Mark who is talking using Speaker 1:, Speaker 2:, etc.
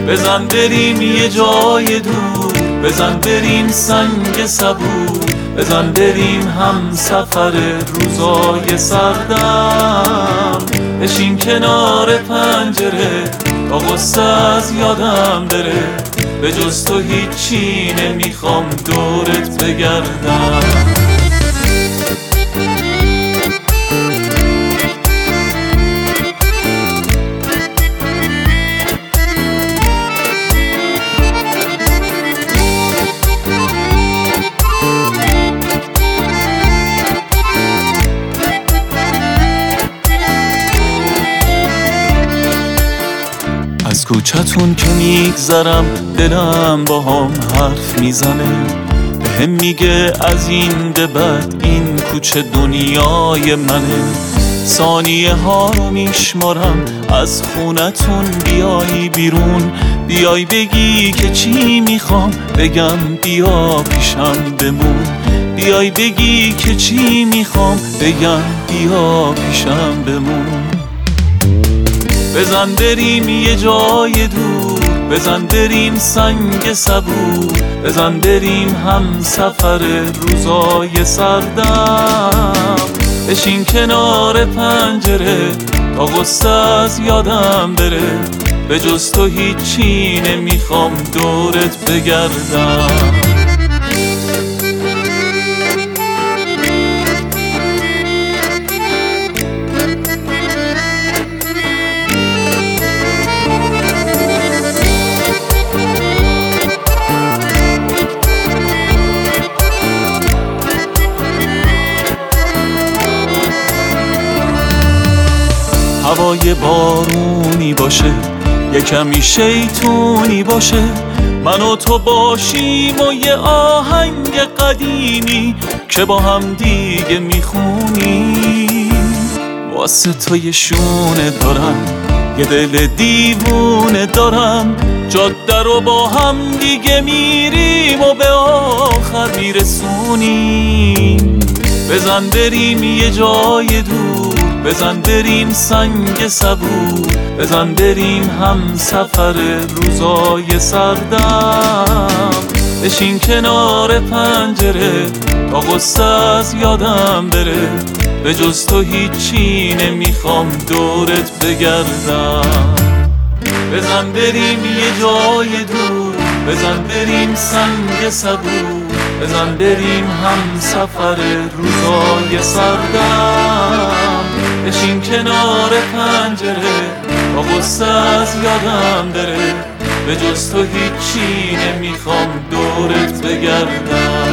Speaker 1: بزن بریم یه جای دور، بزن بریم سنگ صبور، بزن بریم هم سفر روزای سردم. بشین کنار پنجره تا غصه از یادم بره، به جز تو هیچی نمیخوام دورت بگردم. از کوچتون که میگذرم دلم با هم حرف میزنه، بهم میگه از این به بعد این کوچه دنیای منه. ثانیه ها رو میشمارم از خونتون بیای بیرون، بیای بگی که چی میخوام بگم، بیا پیشم بمون. بیای بگی که چی میخوام بگم، بیا پیشم بمون. بزن بریم یه جای دور، بزن بریم سنگ صبور، بزن بریم هم سفر روزای سردم. بشین کنار پنجره تا غصه از یادم بره، به جز تو هیچی نمیخوام دورت بگردم. هوای بارونی باشه، یه کمی شیطونی باشه، من و تو باشیم و یه آهنگ قدیمی که با هم دیگه میخونیم. واسه تو یه شونه دارم، یه دل دیوونه دارم، جاده رو با هم دیگه میریم و به آخر میرسونیم. بزن بریم یه جای دور، بزن بریم سنگ صبور، بزن بریم هم سفر روزای سردم. بشین کنار پنجره تا غصه از یادم بره، به جز تو هیچی نمیخوام دورت بگردم. بزن بریم یه جای دور، بزن بریم سنگ صبور، بزن بریم هم سفر روزای سردم. بشین کنار پنجره تا غصه از یادم بره، به جز تو هیچی نمیخوام دورت بگردم.